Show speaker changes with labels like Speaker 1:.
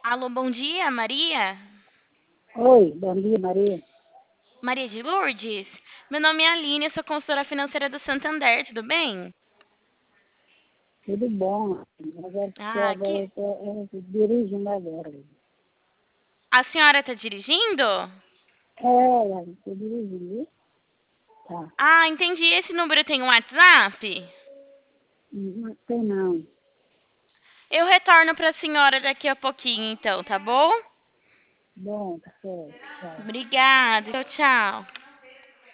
Speaker 1: Alô, bom dia, Maria?
Speaker 2: Oi, bom dia, Maria.
Speaker 1: Maria de Lourdes? Meu nome é Aline, eu sou consultora financeira do Santander, tudo bem?
Speaker 2: Tudo bom? Mas é porque
Speaker 1: Ah,
Speaker 2: agora
Speaker 1: que...
Speaker 2: eu estou dirigindo agora.
Speaker 1: A senhora está dirigindo?
Speaker 2: Estou dirigindo, viu? Tá.
Speaker 1: Ah, entendi. Esse número tem um WhatsApp?
Speaker 2: Não tem não.
Speaker 1: Eu retorno para a senhora daqui a pouquinho, então, tá bom?
Speaker 2: Bom, tá certo. Tchau.
Speaker 1: Obrigada. Tchau, tchau.